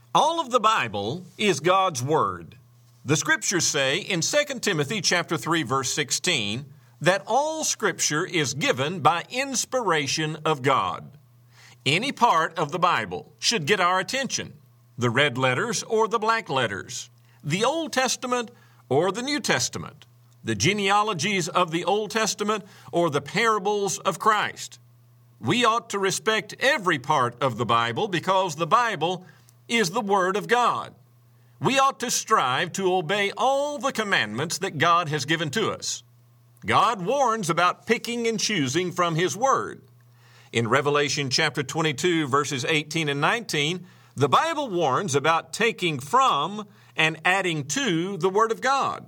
All of the Bible is God's Word. The Scriptures say in 2 Timothy chapter 3, verse 16, that all Scripture is given by inspiration of God. Any part of the Bible should get our attention, the red letters or the black letters, the Old Testament or the New Testament, the genealogies of the Old Testament or the parables of Christ. We ought to respect every part of the Bible because the Bible is the Word of God. We ought to strive to obey all the commandments that God has given to us. God warns about picking and choosing from His Word. In Revelation chapter 22, verses 18 and 19, the Bible warns about taking from and adding to the Word of God.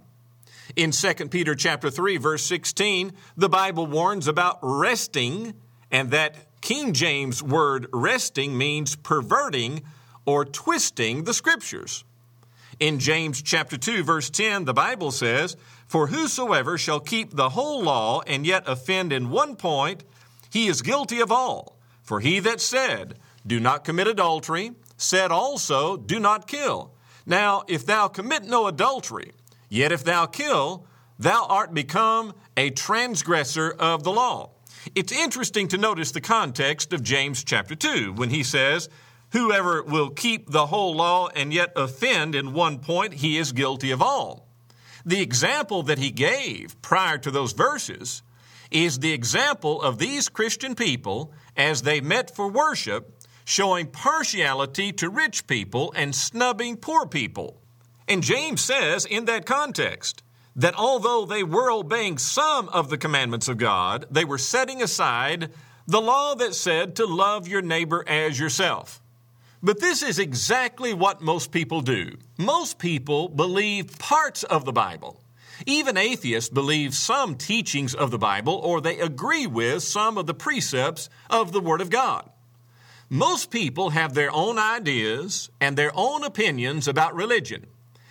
In 2 Peter chapter 3, verse 16, the Bible warns about resting, and that King James word resting means perverting or twisting the Scriptures. In James chapter 2, verse 10, the Bible says, "For whosoever shall keep the whole law and yet offend in one point, he is guilty of all. For he that said, Do not commit adultery, said also, Do not kill. Now, if thou commit no adultery, yet if thou kill, thou art become a transgressor of the law." It's interesting to notice the context of James chapter 2 when he says, "Whoever will keep the whole law and yet offend in one point, he is guilty of all." The example that he gave prior to those verses is the example of these Christian people as they met for worship, showing partiality to rich people and snubbing poor people. And James says in that context that although they were obeying some of the commandments of God, they were setting aside the law that said to love your neighbor as yourself. But this is exactly what most people do. Most people believe parts of the Bible. Even atheists believe some teachings of the Bible, or they agree with some of the precepts of the Word of God. Most people have their own ideas and their own opinions about religion.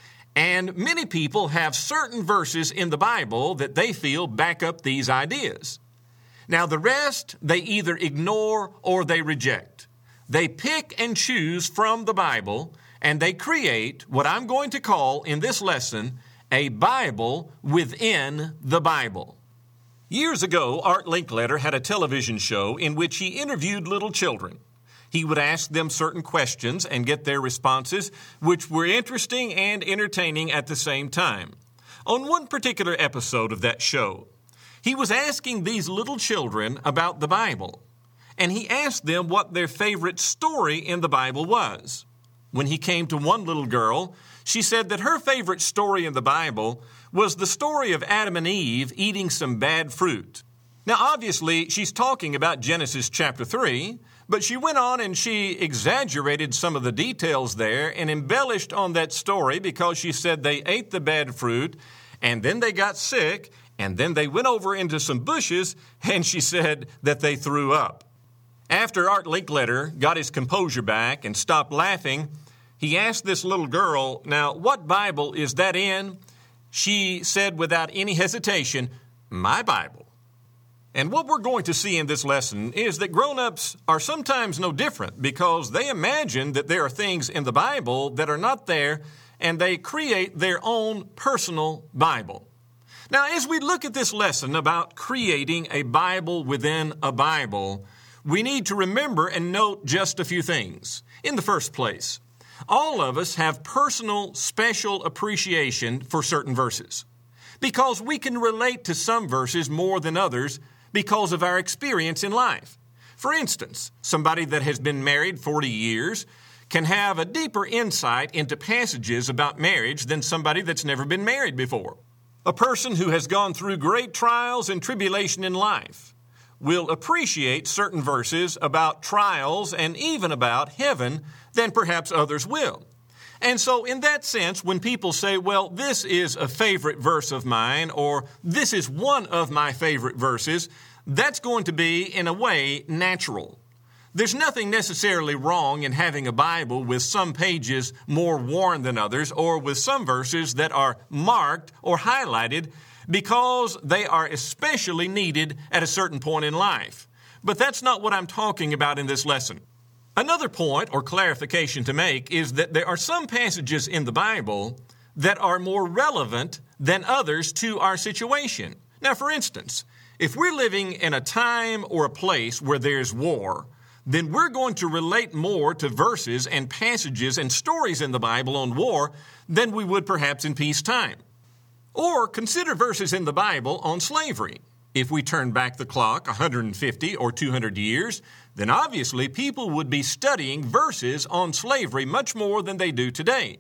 And many people have certain verses in the Bible that they feel back up these ideas. Now, the rest, they either ignore or they reject. They pick and choose from the Bible, and they create what I'm going to call in this lesson a Bible within the Bible. Years ago, Art Linkletter had a television show in which he interviewed little children. He would ask them certain questions and get their responses, which were interesting and entertaining at the same time. On one particular episode of that show, he was asking these little children about the Bible, and he asked them what their favorite story in the Bible was. When he came to one little girl, she said that her favorite story in the Bible was the story of Adam and Eve eating some bad fruit. Now, obviously, she's talking about Genesis chapter 3, but she went on and she exaggerated some of the details there and embellished on that story because she said they ate the bad fruit and then they got sick and then they went over into some bushes and she said that they threw up. After Art Linkletter got his composure back and stopped laughing, he asked this little girl, "Now, what Bible is that in?" She said without any hesitation, "My Bible." And what we're going to see in this lesson is that grown-ups are sometimes no different because they imagine that there are things in the Bible that are not there, and they create their own personal Bible. Now, as we look at this lesson about creating a Bible within a Bible, we need to remember and note just a few things. In the first place, all of us have personal, special appreciation for certain verses because we can relate to some verses more than others because of our experience in life. For instance, somebody that has been married 40 years can have a deeper insight into passages about marriage than somebody that's never been married before. A person who has gone through great trials and tribulation in life will appreciate certain verses about trials and even about heaven than perhaps others will. And so in that sense, when people say, well, this is a favorite verse of mine, or this is one of my favorite verses, that's going to be, in a way, natural. There's nothing necessarily wrong in having a Bible with some pages more worn than others, or with some verses that are marked or highlighted because they are especially needed at a certain point in life. But that's not what I'm talking about in this lesson. Another point or clarification to make is that there are some passages in the Bible that are more relevant than others to our situation. Now, for instance, if we're living in a time or a place where there's war, then we're going to relate more to verses and passages and stories in the Bible on war than we would perhaps in peacetime. Or consider verses in the Bible on slavery. If we turn back the clock 150 or 200 years, then obviously people would be studying verses on slavery much more than they do today.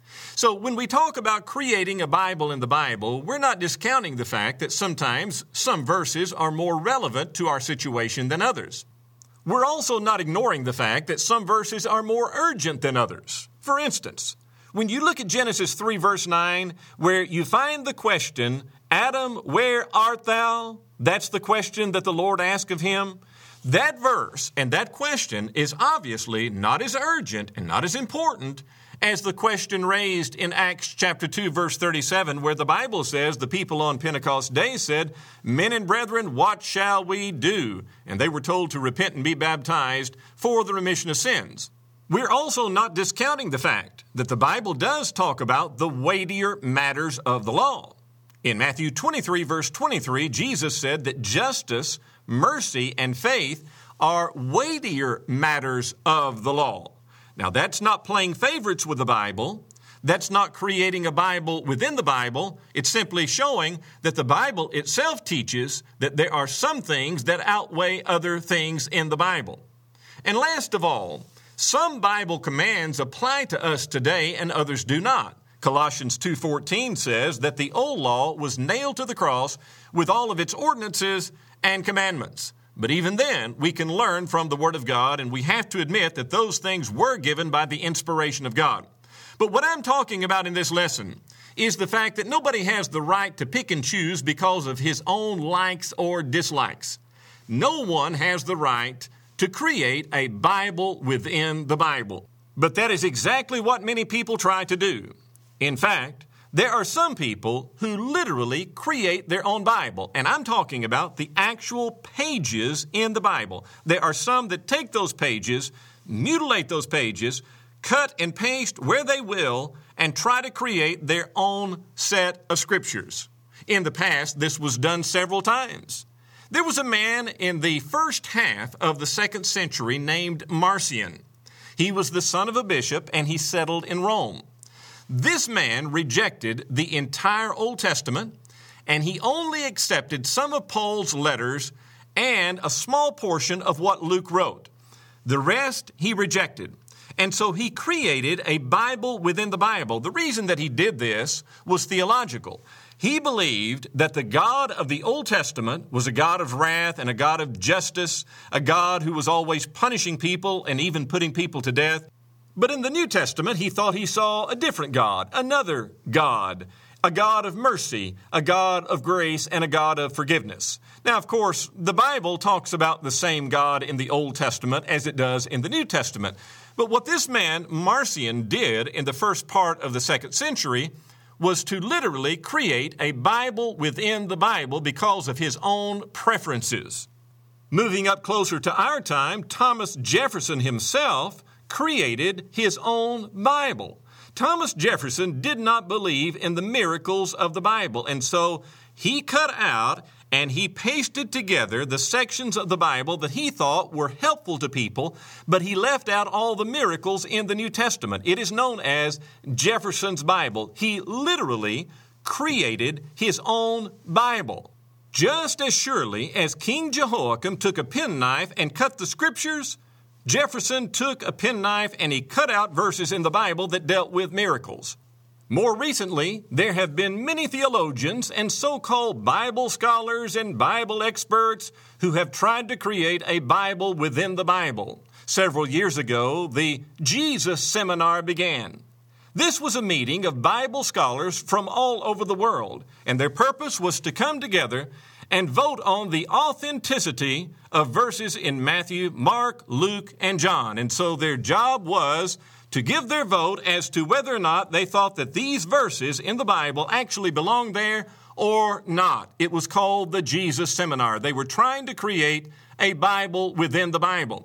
So when we talk about creating a Bible in the Bible, we're not discounting the fact that sometimes some verses are more relevant to our situation than others. We're also not ignoring the fact that some verses are more urgent than others. For instance, when you look at Genesis 3 verse 9, where you find the question, Adam, where art thou? That's the question that the Lord asked of him. That verse and that question is obviously not as urgent and not as important as the question raised in Acts chapter 2, verse 37, where the Bible says the people on Pentecost Day said, Men and brethren, what shall we do? And they were told to repent and be baptized for the remission of sins. We're also not discounting the fact that the Bible does talk about the weightier matters of the law. In Matthew 23, verse 23, Jesus said that justice, mercy, and faith are weightier matters of the law. Now, that's not playing favorites with the Bible. That's not creating a Bible within the Bible. It's simply showing that the Bible itself teaches that there are some things that outweigh other things in the Bible. And last of all, some Bible commands apply to us today and others do not. Colossians 2:14 says that the old law was nailed to the cross with all of its ordinances and commandments. But even then, we can learn from the Word of God, and we have to admit that those things were given by the inspiration of God. But what I'm talking about in this lesson is the fact that nobody has the right to pick and choose because of his own likes or dislikes. No one has the right to create a Bible within the Bible. But that is exactly what many people try to do. In fact, there are some people who literally create their own Bible, and I'm talking about the actual pages in the Bible. There are some that take those pages, mutilate those pages, cut and paste where they will, and try to create their own set of scriptures. In the past, this was done several times. There was a man in the first half of the 2nd century named Marcion. He was the son of a bishop, and he settled in Rome. This man rejected the entire Old Testament, and he only accepted some of Paul's letters and a small portion of what Luke wrote. The rest he rejected. And so he created a Bible within the Bible. The reason that he did this was theological. He believed that the God of the Old Testament was a God of wrath and a God of justice, a God who was always punishing people and even putting people to death. But in the New Testament, he thought he saw a different God, another God, a God of mercy, a God of grace, and a God of forgiveness. Now, of course, the Bible talks about the same God in the Old Testament as it does in the New Testament. But what this man, Marcion, did in the first part of the 2nd century was to literally create a Bible within the Bible because of his own preferences. Moving up closer to our time, Thomas Jefferson himself created his own Bible. Thomas Jefferson did not believe in the miracles of the Bible, and so he cut out and he pasted together the sections of the Bible that he thought were helpful to people, but he left out all the miracles in the New Testament. It is known as Jefferson's Bible. He literally created his own Bible. Just as surely as King Jehoiakim took a penknife and cut the scriptures, Jefferson took a penknife and he cut out verses in the Bible that dealt with miracles. More recently, there have been many theologians and so-called Bible scholars and Bible experts who have tried to create a Bible within the Bible. Several years ago, the Jesus Seminar began. This was a meeting of Bible scholars from all over the world, and their purpose was to come together and vote on the authenticity of verses in Matthew, Mark, Luke, and John. And so their job was to give their vote as to whether or not they thought that these verses in the Bible actually belonged there or not. It was called the Jesus Seminar. They were trying to create a Bible within the Bible.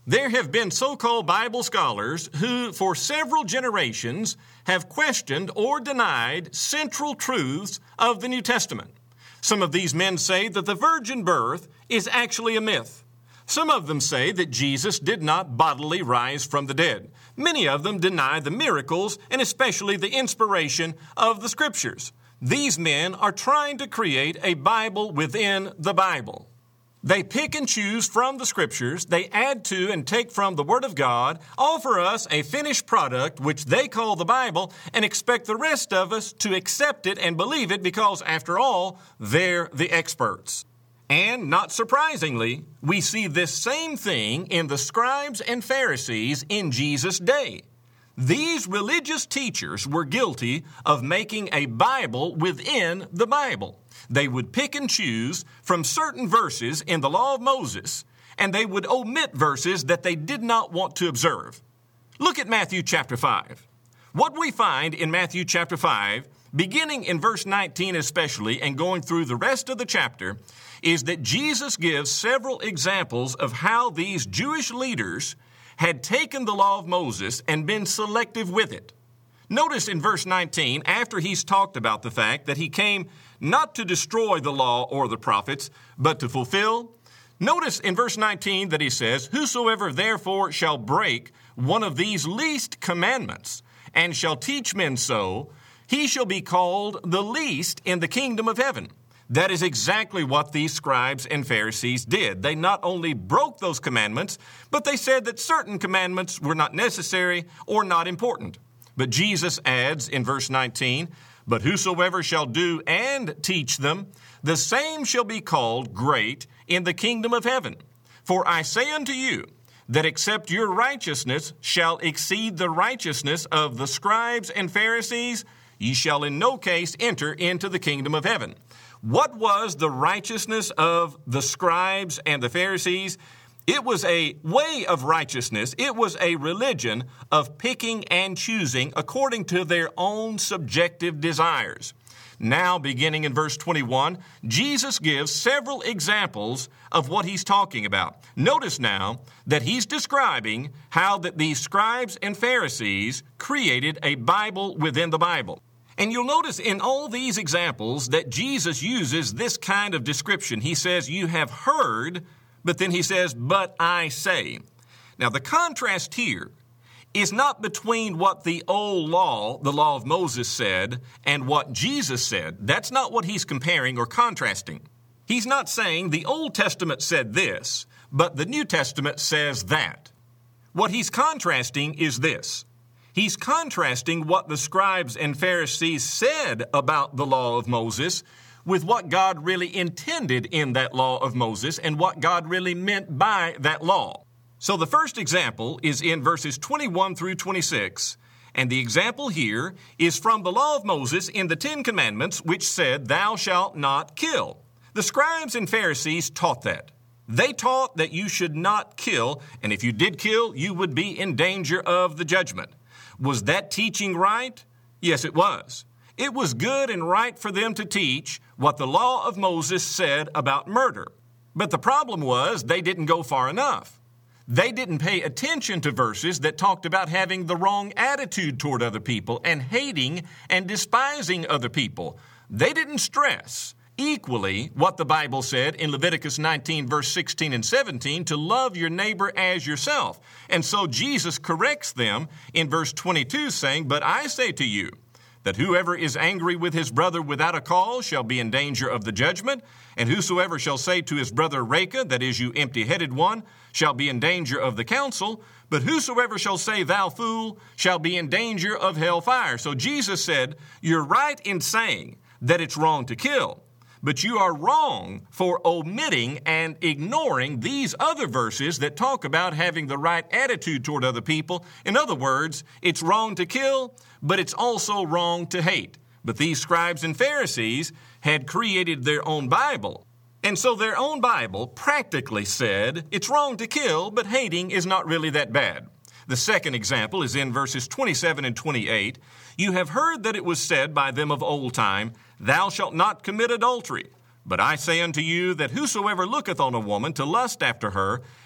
There have been so-called Bible scholars who, for several generations, have questioned or denied central truths of the New Testament. Some of these men say that the virgin birth is actually a myth. Some of them say that Jesus did not bodily rise from the dead. Many of them deny the miracles and especially the inspiration of the Scriptures. These men are trying to create a Bible within the Bible. They pick and choose from the Scriptures, they add to and take from the Word of God, offer us a finished product which they call the Bible, and expect the rest of us to accept it and believe it because, after all, they're the experts. And, not surprisingly, we see this same thing in the scribes and Pharisees in Jesus' day. These religious teachers were guilty of making a Bible within the Bible. They would pick and choose from certain verses in the law of Moses, and they would omit verses that they did not want to observe. Look at Matthew chapter 5. What we find in Matthew chapter 5, beginning in verse 19 especially, and going through the rest of the chapter, is that Jesus gives several examples of how these Jewish leaders had taken the law of Moses and been selective with it. Notice in verse 19, after he's talked about the fact that he came not to destroy the law or the prophets, but to fulfill. Notice in verse 19 that he says, "Whosoever therefore shall break one of these least commandments, and shall teach men so, he shall be called the least in the kingdom of heaven." That is exactly what these scribes and Pharisees did. They not only broke those commandments, but they said that certain commandments were not necessary or not important. But Jesus adds in verse 19, "But whosoever shall do and teach them, the same shall be called great in the kingdom of heaven. For I say unto you, that except your righteousness shall exceed the righteousness of the scribes and Pharisees, ye shall in no case enter into the kingdom of heaven." What was the righteousness of the scribes and the Pharisees? It was a way of righteousness. It was a religion of picking and choosing according to their own subjective desires. Now, beginning in verse 21, Jesus gives several examples of what he's talking about. Notice now that he's describing how that these scribes and Pharisees created a Bible within the Bible. And you'll notice in all these examples that Jesus uses this kind of description. He says, "You have heard," but then he says, "But I say." Now, the contrast here is not between what the old law, the law of Moses, said and what Jesus said. That's not what he's comparing or contrasting. He's not saying the Old Testament said this, but the New Testament says that. What he's contrasting is this. He's contrasting what the scribes and Pharisees said about the law of Moses with what God really intended in that law of Moses and what God really meant by that law. So the first example is in verses 21 through 26, and the example here is from the law of Moses in the 10 Commandments, which said, "Thou shalt not kill." The scribes and Pharisees taught that. They taught that you should not kill, and if you did kill, you would be in danger of the judgment. Was that teaching right? Yes, it was. It was good and right for them to teach what the law of Moses said about murder. But the problem was they didn't go far enough. They didn't pay attention to verses that talked about having the wrong attitude toward other people and hating and despising other people. They didn't stress equally what the Bible said in Leviticus 19, verse 16 and 17, to love your neighbor as yourself. And so Jesus corrects them in verse 22, saying, "But I say to you, that whoever is angry with his brother without a cause shall be in danger of the judgment, and whosoever shall say to his brother Raca, that is, you empty-headed one, shall be in danger of the council, but whosoever shall say, thou fool, shall be in danger of hell fire." So Jesus said, you're right in saying that it's wrong to kill, but you are wrong for omitting and ignoring these other verses that talk about having the right attitude toward other people. In other words, it's wrong to kill, but it's also wrong to hate. But these scribes and Pharisees had created their own Bible. And so their own Bible practically said it's wrong to kill, but hating is not really that bad. The second example is in verses 27 and 28. "You have heard that it was said by them of old time, Thou shalt not commit adultery. But I say unto you that whosoever looketh on a woman to lust after her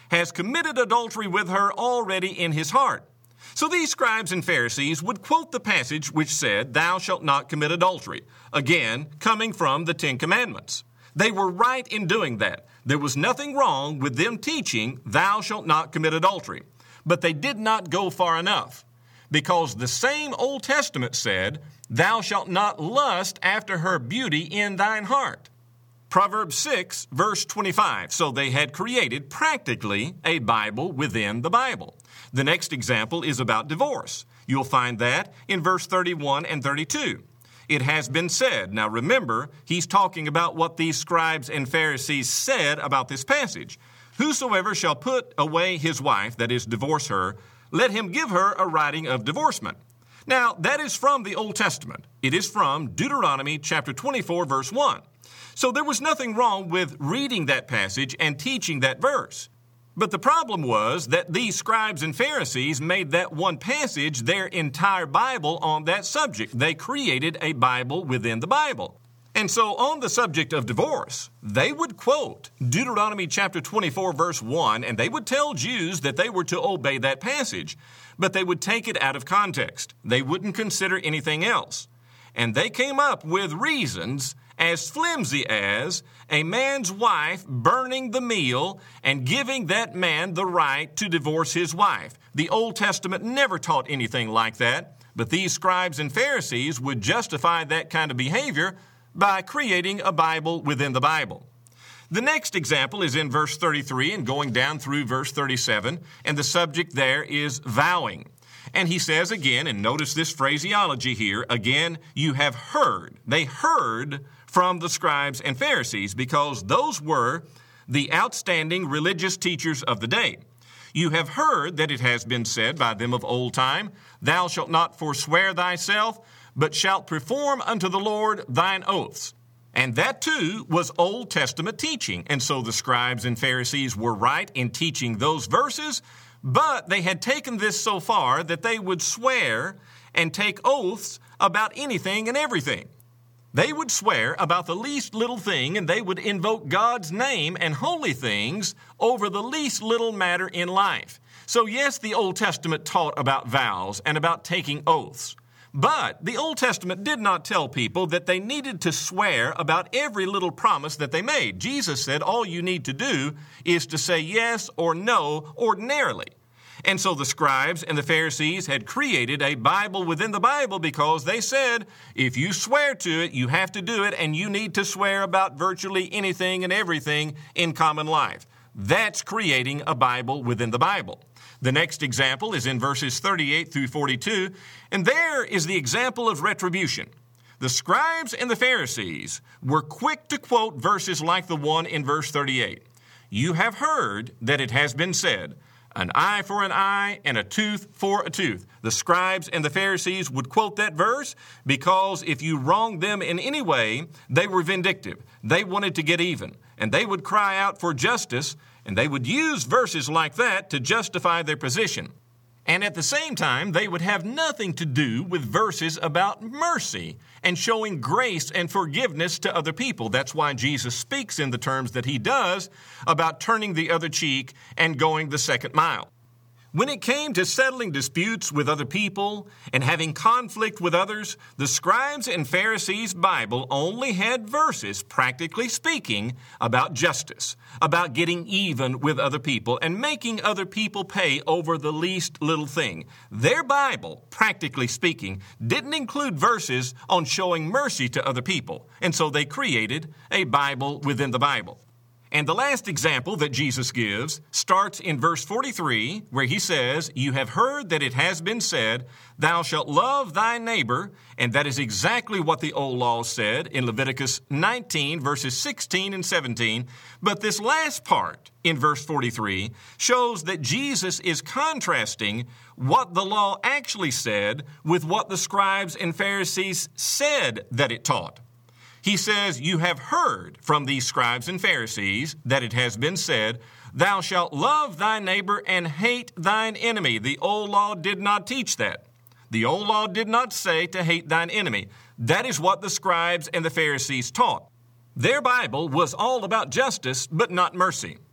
has committed adultery with her already in his heart. So these scribes and Pharisees would quote the passage which said, "Thou shalt not commit adultery," again, coming from the Ten Commandments. They were right in doing that. There was nothing wrong with them teaching, "Thou shalt not commit adultery." But they did not go far enough, because the same Old Testament said, "Thou shalt not lust after her beauty in thine heart." Proverbs 6, verse 25. So they had created practically a Bible within the Bible. The next example is about divorce. You'll find that in verse 31 and 32. It has been said. Now remember, he's talking about what these scribes and Pharisees said about this passage. "Whosoever shall put away his wife," that is, divorce her, "let him give her a writing of divorcement." Now, that is from the Old Testament. It is from Deuteronomy chapter 24, verse 1. So there was nothing wrong with reading that passage and teaching that verse. But the problem was that these scribes and Pharisees made that one passage their entire Bible on that subject. They created a Bible within the Bible. And so on the subject of divorce, they would quote Deuteronomy chapter 24, verse 1, and they would tell Jews that they were to obey that passage, but they would take it out of context. They wouldn't consider anything else. And they came up with reasons as flimsy as a man's wife burning the meal and giving that man the right to divorce his wife. The Old Testament never taught anything like that, but these scribes and Pharisees would justify that kind of behavior by creating a Bible within the Bible. The next example is in verse 33 and going down through verse 37, and the subject there is vowing. And he says again, and notice this phraseology here, again, "you have heard." They heard from the scribes and Pharisees because those were the outstanding religious teachers of the day. "You have heard that it has been said by them of old time, Thou shalt not forswear thyself, but shalt perform unto the Lord thine oaths." And that too was Old Testament teaching. And so the scribes and Pharisees were right in teaching those verses, but they had taken this so far that they would swear and take oaths about anything and everything. They would swear about the least little thing, and they would invoke God's name and holy things over the least little matter in life. So yes, the Old Testament taught about vows and about taking oaths. But the Old Testament did not tell people that they needed to swear about every little promise that they made. Jesus said all you need to do is to say yes or no ordinarily. And so the scribes and the Pharisees had created a Bible within the Bible because they said, if you swear to it, you have to do it, and you need to swear about virtually anything and everything in common life. That's creating a Bible within the Bible. The next example is in verses 38 through 42, and there is the example of retribution. The scribes and the Pharisees were quick to quote verses like the one in verse 38. "You have heard that it has been said, an eye for an eye and a tooth for a tooth." The scribes and the Pharisees would quote that verse because if you wronged them in any way, they were vindictive. They wanted to get even, and they would cry out for justice, and they would use verses like that to justify their position. And at the same time, they would have nothing to do with verses about mercy and showing grace and forgiveness to other people. That's why Jesus speaks in the terms that he does about turning the other cheek and going the second mile. When it came to settling disputes with other people and having conflict with others, the scribes and Pharisees' Bible only had verses, practically speaking, about justice, about getting even with other people and making other people pay over the least little thing. Their Bible, practically speaking, didn't include verses on showing mercy to other people, and so they created a Bible within the Bible. And the last example that Jesus gives starts in verse 43, where he says, "You have heard that it has been said, Thou shalt love thy neighbor," and that is exactly what the old law said in Leviticus 19, verses 16 and 17. But this last part in verse 43 shows that Jesus is contrasting what the law actually said with what the scribes and Pharisees said that it taught. He says, "You have heard from these scribes and Pharisees that it has been said, Thou shalt love thy neighbor and hate thine enemy." The old law did not teach that. The old law did not say to hate thine enemy. That is what the scribes and the Pharisees taught. Their Bible was all about justice, but not mercy.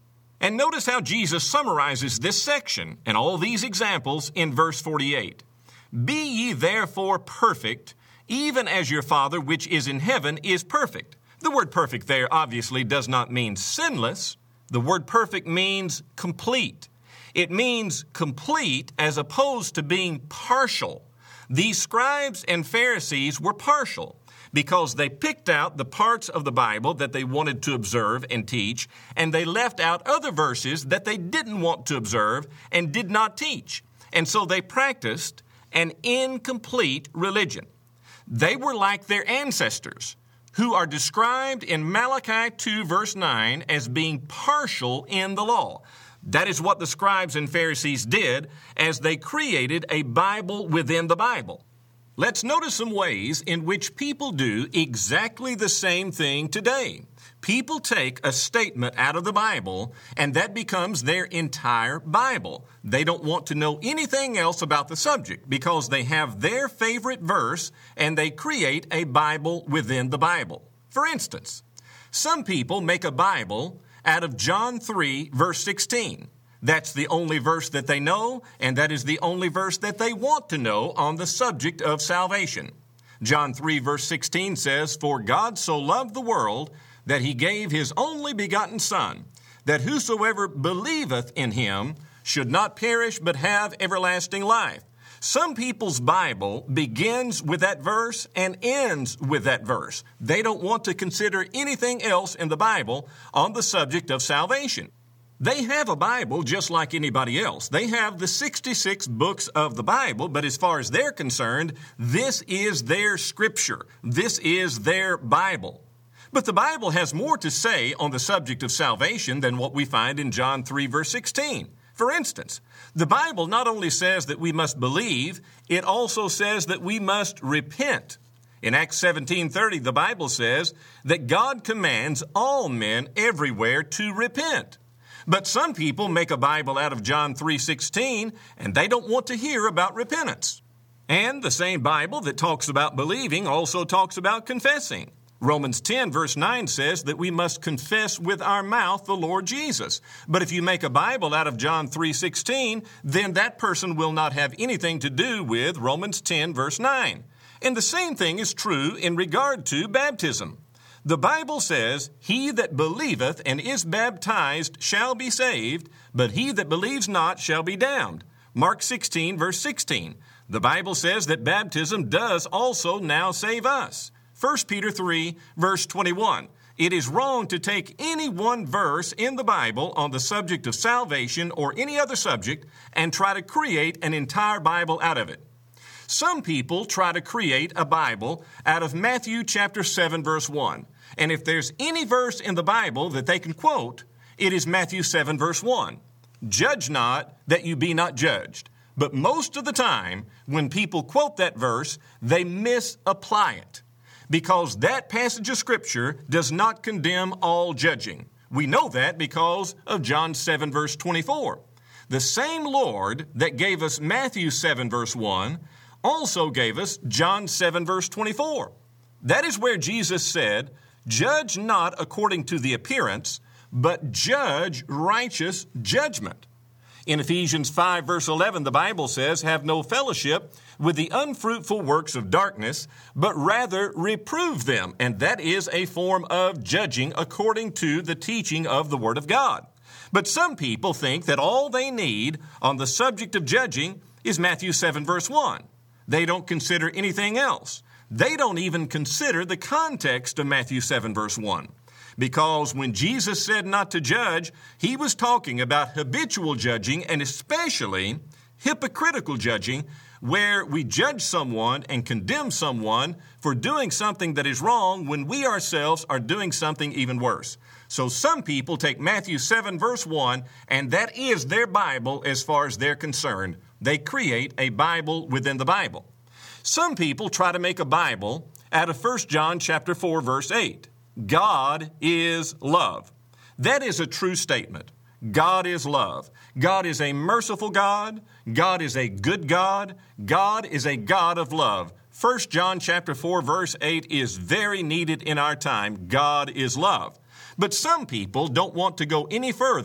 And notice how Jesus summarizes this section and all these examples in verse 48. Be ye therefore perfect, even as your Father which is in heaven is perfect. The word perfect there obviously does not mean sinless. The word perfect means complete. It means complete as opposed to being partial. These scribes and Pharisees were partial because they picked out the parts of the Bible that they wanted to observe and teach, and they left out other verses that they didn't want to observe and did not teach. And so they practiced an incomplete religion. They were like their ancestors, who are described in Malachi 2 verse 9 as being partial in the law. That is what the scribes and Pharisees did as they created a Bible within the Bible. Let's notice some ways in which people do exactly the same thing today. People take a statement out of the Bible, and that becomes their entire Bible. They don't want to know anything else about the subject because they have their favorite verse, and they create a Bible within the Bible. For instance, some people make a Bible out of John 3, verse 16. That's the only verse that they know, and that is the only verse that they want to know on the subject of salvation. John 3, verse 16 says, For God so loved the world that he gave his only begotten Son, that whosoever believeth in him should not perish but have everlasting life. Some people's Bible begins with that verse and ends with that verse. They don't want to consider anything else in the Bible on the subject of salvation. They have a Bible just like anybody else. They have the 66 books of the Bible, but as far as they're concerned, this is their scripture. This is their Bible. But the Bible has more to say on the subject of salvation than what we find in John 3, verse 16. For instance, the Bible not only says that we must believe, it also says that we must repent. In Acts 17:30, the Bible says that God commands all men everywhere to repent. But some people make a Bible out of John 3:16, and they don't want to hear about repentance. And the same Bible that talks about believing also talks about confessing. Romans 10 verse 9 says that we must confess with our mouth the Lord Jesus. But if you make a Bible out of John 3:16, then that person will not have anything to do with Romans 10 verse 9. And the same thing is true in regard to baptism. The Bible says, He that believeth and is baptized shall be saved, but he that believes not shall be damned. Mark 16 verse 16. The Bible says that baptism does also now save us. 1 Peter 3, verse 21. It is wrong to take any one verse in the Bible on the subject of salvation or any other subject and try to create an entire Bible out of it. Some people try to create a Bible out of Matthew chapter 7, verse 1. And if there's any verse in the Bible that they can quote, it is Matthew 7, verse 1. Judge not that you be not judged. But most of the time, when people quote that verse, they misapply it, because that passage of Scripture does not condemn all judging. We know that because of John 7, verse 24. The same Lord that gave us Matthew 7, verse 1, also gave us John 7, verse 24. That is where Jesus said, Judge not according to the appearance, but judge righteous judgment. In Ephesians 5, verse 11, the Bible says, Have no fellowship with the unfruitful works of darkness, but rather reprove them. And that is a form of judging according to the teaching of the Word of God. But some people think that all they need on the subject of judging is Matthew 7, verse 1. They don't consider anything else. They don't even consider the context of Matthew 7, verse 1. Because when Jesus said not to judge, he was talking about habitual judging and especially hypocritical judging, where we judge someone and condemn someone for doing something that is wrong when we ourselves are doing something even worse. So some people take Matthew 7, verse 1, and that is their Bible as far as they're concerned. They create a Bible within the Bible. Some people try to make a Bible out of 1 John chapter 4, verse 8. God is love. That is a true statement. God is love. God is a merciful God. God is a good God. God is a God of love. 1 John chapter 4, verse 8 is very needed in our time. God is love. But some people don't want to go any further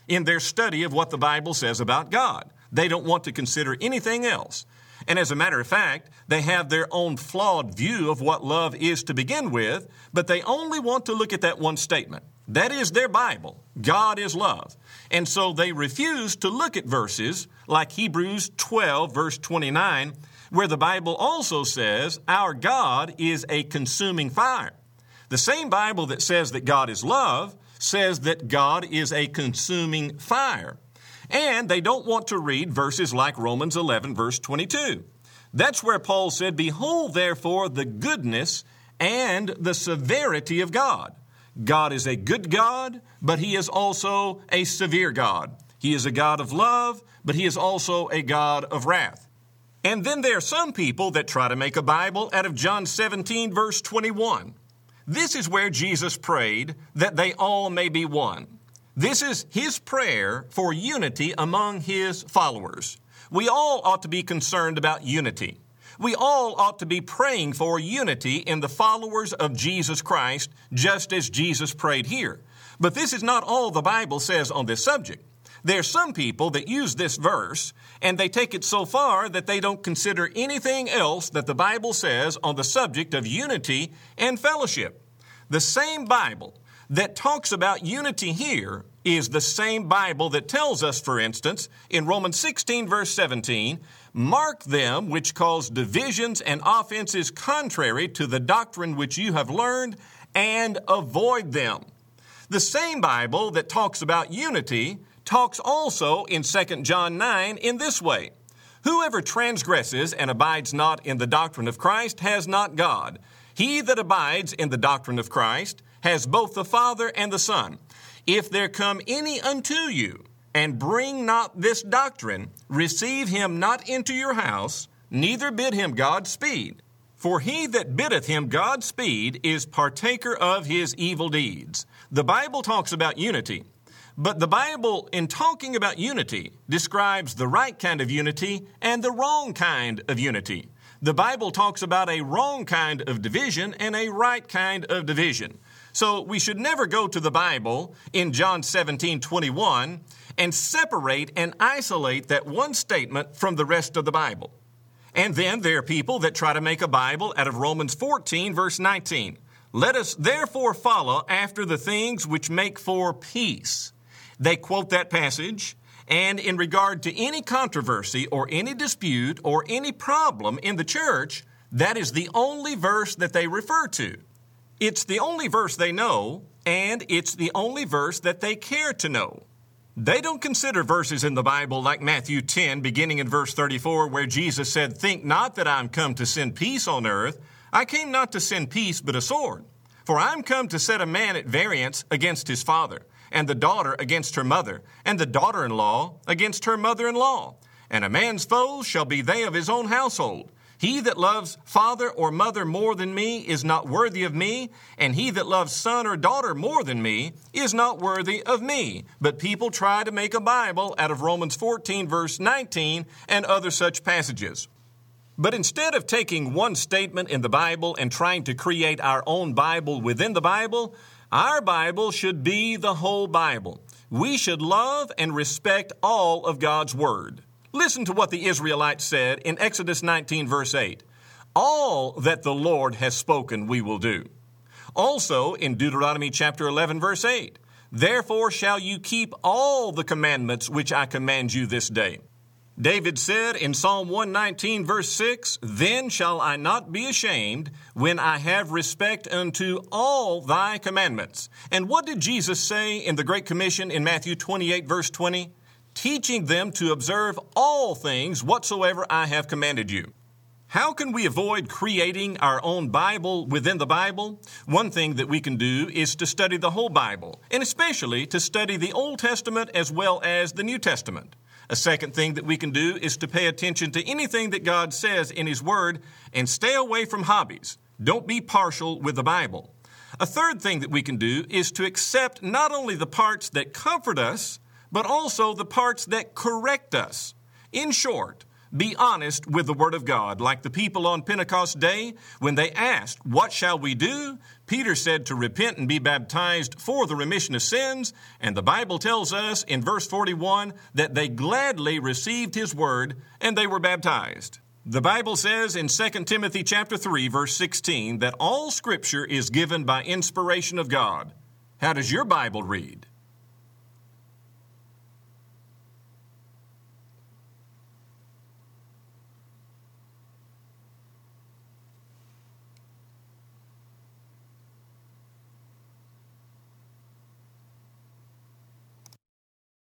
in their study of what the Bible says about God. They don't want to consider anything else. And as a matter of fact, they have their own flawed view of what love is to begin with, but they only want to look at that one statement. That is their Bible. God is love. And so they refuse to look at verses like Hebrews 12, verse 29, where the Bible also says, our God is a consuming fire. The same Bible that says that God is love says that God is a consuming fire. And they don't want to read verses like Romans 11, verse 22. That's where Paul said, behold, therefore, the goodness and the severity of God. God is a good God, but he is also a severe God. He is a God of love, but he is also a God of wrath. And then there are some people that try to make a Bible out of John 17, verse 21. This is where Jesus prayed that they all may be one. This is his prayer for unity among his followers. We all ought to be concerned about unity. We all ought to be praying for unity in the followers of Jesus Christ, just as Jesus prayed here. But this is not all the Bible says on this subject. There are some people that use this verse, and they take it so far that they don't consider anything else that the Bible says on the subject of unity and fellowship. The same Bible that talks about unity here is the same Bible that tells us, for instance, in Romans 16, verse 17, mark them which cause divisions and offenses contrary to the doctrine which you have learned, and avoid them. The same Bible that talks about unity talks also in 2 John 9 in this way. Whoever transgresses and abides not in the doctrine of Christ has not God. He that abides in the doctrine of Christ has both the Father and the Son. If there come any unto you, and bring not this doctrine, receive him not into your house, neither bid him Godspeed. For he that biddeth him Godspeed is partaker of his evil deeds. The Bible talks about unity, but the Bible, in talking about unity, describes the right kind of unity and the wrong kind of unity. The Bible talks about a wrong kind of division and a right kind of division. So we should never go to the Bible in John 17:21 and separate and isolate that one statement from the rest of the Bible. And then there are people that try to make a Bible out of Romans 14, verse 19. Let us therefore follow after the things which make for peace. They quote that passage, and in regard to any controversy or any dispute or any problem in the church, that is the only verse that they refer to. It's the only verse they know, and it's the only verse that they care to know. They don't consider verses in the Bible like Matthew 10, beginning in verse 34, where Jesus said, think not that I am come to send peace on earth. I came not to send peace, but a sword. For I am come to set a man at variance against his father, and the daughter against her mother, and the daughter-in-law against her mother-in-law. And a man's foes shall be they of his own household. He that loves father or mother more than me is not worthy of me, and he that loves son or daughter more than me is not worthy of me. But people try to make a Bible out of Romans 14, verse 19, and other such passages. But instead of taking one statement in the Bible and trying to create our own Bible within the Bible, our Bible should be the whole Bible. We should love and respect all of God's Word. Listen to what the Israelites said in Exodus 19, verse 8. All that the Lord has spoken we will do. Also in Deuteronomy chapter 11, verse 8. Therefore shall you keep all the commandments which I command you this day. David said in Psalm 119, verse 6, then shall I not be ashamed when I have respect unto all thy commandments. And what did Jesus say in the Great Commission in Matthew 28, verse 20? Teaching them to observe all things whatsoever I have commanded you. How can we avoid creating our own Bible within the Bible? One thing that we can do is to study the whole Bible, and especially to study the Old Testament as well as the New Testament. A second thing that we can do is to pay attention to anything that God says in His Word and stay away from hobbies. Don't be partial with the Bible. A third thing that we can do is to accept not only the parts that comfort us, but also the parts that correct us. In short, Be honest with the Word of God. Like the people on Pentecost Day, when they asked, "What shall we do?" Peter said to repent and be baptized for the remission of sins. And the Bible tells us in verse 41 that they gladly received his word and they were baptized. The Bible says in 2 Timothy chapter 3, verse 16, that all Scripture is given by inspiration of God. How does your Bible read?